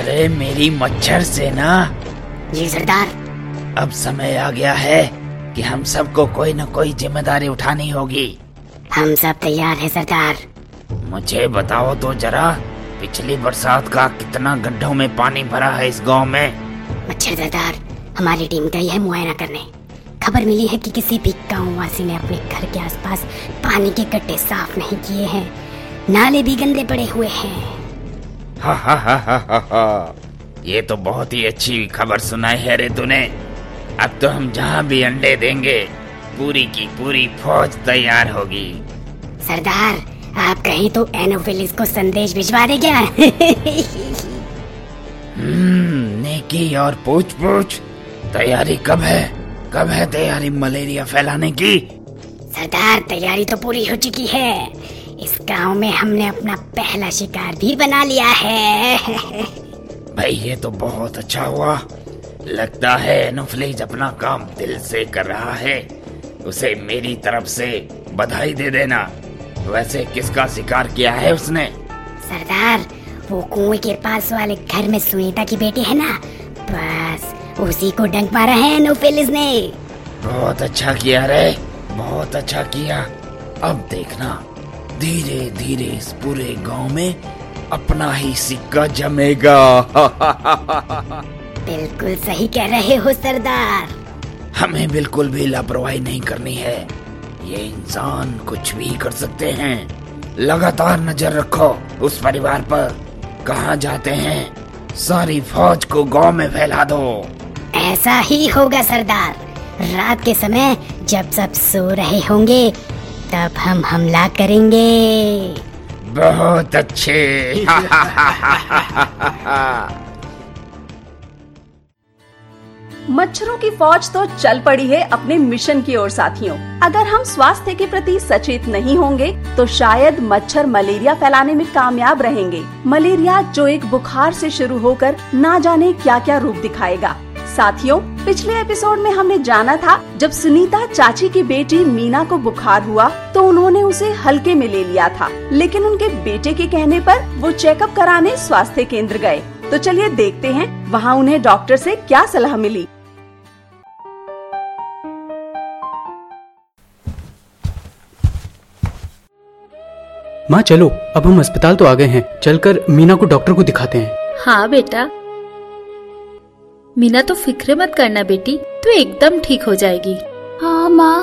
अरे मेरी मच्छर सेना। जी सरदार। अब समय आ गया है कि हम सबको कोई न कोई जिम्मेदारी उठानी होगी। हम सब तैयार हैं सरदार। मुझे बताओ तो जरा, पिछली बरसात का कितना गड्ढों में पानी भरा है इस गांव में? मच्छर सरदार, हमारी टीम गई है मुआयना करने। खबर मिली है कि किसी भी गाँव वासी ने अपने घर के आसपास पानी के गड्ढे साफ नहीं किए हैं, नाले भी गंदे पड़े हुए हैं। हा, ये तो बहुत ही अच्छी खबर सुनाई है रे तूने। अब तो हम जहाँ भी अंडे देंगे पूरी की पूरी फौज तैयार होगी। सरदार, आप कहीं तो एनोफिलिस को संदेश भिजवा दे क्या? नेकी और पूछ पूछ। तैयारी कब है? कब है तैयारी मलेरिया फैलाने की? सरदार, तैयारी तो पूरी हो चुकी है। इस गांव में हमने अपना पहला शिकार भी बना लिया है। भाई ये तो बहुत अच्छा हुआ। लगता है एनोफिलिस अपना काम दिल से कर रहा है। उसे मेरी तरफ से बधाई दे देना। वैसे किसका शिकार किया है उसने? सरदार, वो कुएं के पास वाले घर में सुनीता की बेटी है ना, बस उसी को डंक मारा है एनोफिलिस ने। बहुत अच्छा किया रे, बहुत अच्छा किया। अब देखना, धीरे धीरे इस पूरे गांव में अपना ही सिक्का जमेगा। बिल्कुल सही कह रहे हो सरदार। हमें बिल्कुल भी लापरवाही नहीं करनी है। ये इंसान कुछ भी कर सकते हैं। लगातार नजर रखो उस परिवार पर। कहाँ जाते हैं सारी फौज को गांव में फैला दो। ऐसा ही होगा सरदार। रात के समय जब सब सो रहे होंगे तब हम हमला करेंगे। बहुत अच्छे। मच्छरों की फौज तो चल पड़ी है अपने मिशन की ओर साथियों। अगर हम स्वास्थ्य के प्रति सचेत नहीं होंगे तो शायद मच्छर मलेरिया फैलाने में कामयाब रहेंगे। मलेरिया जो एक बुखार से शुरू होकर ना जाने क्या क्या रूप दिखाएगा। साथियों, पिछले एपिसोड में हमने जाना था जब सुनीता चाची की बेटी मीना को बुखार हुआ तो उन्होंने उसे हल्के में ले लिया था, लेकिन उनके बेटे के कहने पर वो चेकअप कराने स्वास्थ्य केंद्र गए। तो चलिए देखते हैं वहाँ उन्हें डॉक्टर से क्या सलाह मिली। माँ चलो, अब हम अस्पताल तो आ गए हैं, चलकर मीना को डॉक्टर को दिखाते हैं। हाँ बेटा, मीना तो फिक्र मत करना बेटी, तू एकदम ठीक हो जाएगी। हाँ माँ।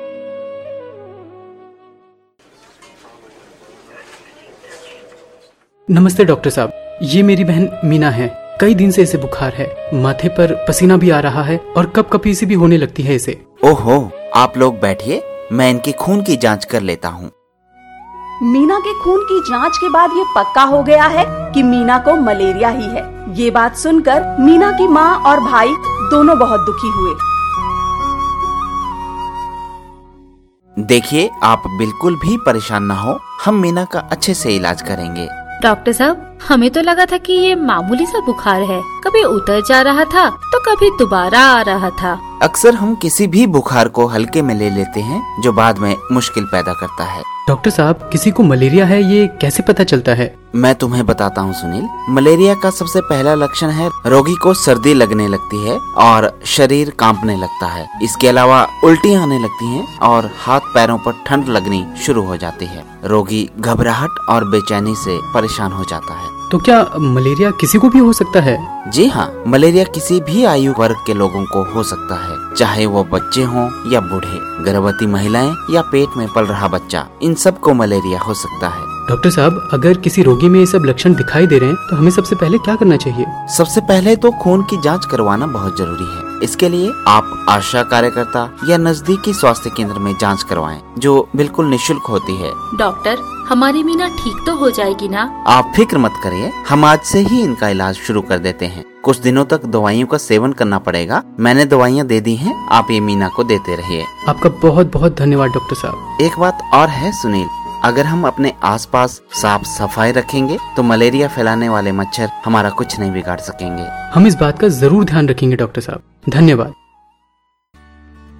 नमस्ते डॉक्टर साहब, ये मेरी बहन मीना है। कई दिन से इसे बुखार है, माथे पर पसीना भी आ रहा है और कप कपी सी भी होने लगती है इसे। ओहो, आप लोग बैठिए, मैं इनके खून की जांच कर लेता हूँ। मीना के खून की जांच के बाद ये पक्का हो गया है कि मीना को मलेरिया ही है। ये बात सुनकर मीना की माँ और भाई दोनों बहुत दुखी हुए। देखिए, आप बिल्कुल भी परेशान ना हो, हम मीना का अच्छे से इलाज करेंगे। डॉक्टर साहब, हमें तो लगा था कि ये मामूली सा बुखार है, कभी उतर जा रहा था तो कभी दोबारा आ रहा था। अक्सर हम किसी भी बुखार को हल्के में ले लेते हैं जो बाद में मुश्किल पैदा करता है। डॉक्टर साहब, किसी को मलेरिया है ये कैसे पता चलता है? मैं तुम्हें बताता हूँ सुनील। मलेरिया का सबसे पहला लक्षण है रोगी को सर्दी लगने लगती है और शरीर कांपने लगता है। इसके अलावा उल्टी आने लगती हैं और हाथ पैरों पर ठंड लगनी शुरू हो जाती है। रोगी घबराहट और बेचैनी से परेशान हो जाता है। तो क्या मलेरिया किसी को भी हो सकता है? जी हाँ, मलेरिया किसी भी आयु वर्ग के लोगों को हो सकता है, चाहे वो बच्चे हों या बूढ़े, गर्भवती महिलाएं या पेट में पल रहा बच्चा, इन सब को मलेरिया हो सकता है। डॉक्टर साहब, अगर किसी रोगी में ये सब लक्षण दिखाई दे रहे हैं तो हमें सबसे पहले क्या करना चाहिए? सबसे पहले तो खून की जांच करवाना बहुत जरूरी है। इसके लिए आप आशा कार्यकर्ता या नजदीकी स्वास्थ्य केंद्र में जांच करवाएं, जो बिल्कुल निःशुल्क होती है। डॉक्टर, हमारी मीना ठीक तो हो जाएगी ना? आप फिक्र मत करिए, हम आज से ही इनका इलाज शुरू कर देते हैं। कुछ दिनों तक दवाइयों का सेवन करना पड़ेगा। मैंने दवाइयाँ दे दी हैं, आप ये मीना को देते रहिए। आपका बहुत बहुत धन्यवाद डॉक्टर साहब। एक बात और है सुनील, अगर हम अपने आसपास साफ सफाई रखेंगे तो मलेरिया फैलाने वाले मच्छर हमारा कुछ नहीं बिगाड़ सकेंगे। हम इस बात का जरूर ध्यान रखेंगे डॉक्टर साहब। धन्यवाद।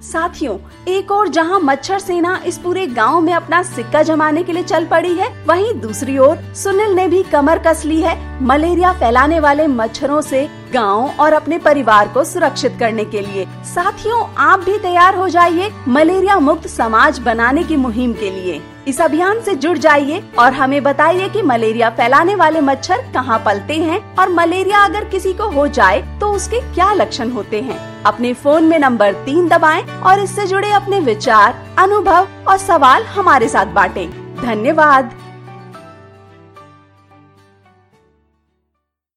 साथियों, एक और जहां मच्छर सेना इस पूरे गांव में अपना सिक्का जमाने के लिए चल पड़ी है, वहीं दूसरी ओर सुनील ने भी कमर कस ली है मलेरिया फैलाने वाले मच्छरों से गांव और अपने परिवार को सुरक्षित करने के लिए। साथियों, आप भी तैयार हो जाइए मलेरिया मुक्त समाज बनाने की मुहिम के लिए। इस अभियान से जुड़ जाइए और हमें बताइए कि मलेरिया फैलाने वाले मच्छर कहाँ पलते हैं और मलेरिया अगर किसी को हो जाए तो उसके क्या लक्षण होते हैं। अपने फोन में नंबर 3 दबाएं और इससे जुड़े अपने विचार, अनुभव और सवाल हमारे साथ बांटें। धन्यवाद।